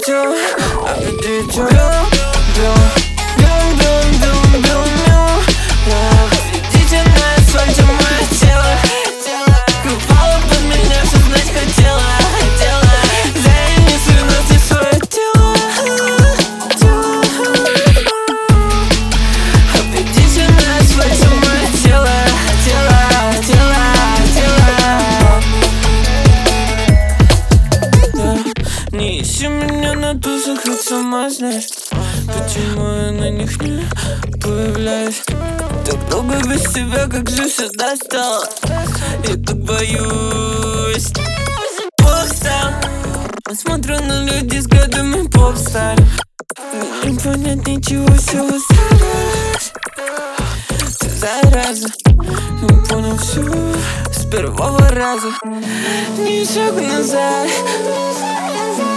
хочу аппетиту. Бьем, бьем, бьем, бьем, бьем. Видите на асфальте мое тело. Упала под меня, все знать хотела. Займись выносить свое тело. Аппетите на асфальте мое тело. Не ищи меня на тусах, ведь сама знаешь, почему я на них не появляюсь. Так долго без тебя, как же все достало. Я так боюсь. Попстар. Смотрю на людей с годами попстар. Не понять ничего, все устраиваюсь. Ты зараза, не понял все с первого раза. Ни шагу назад.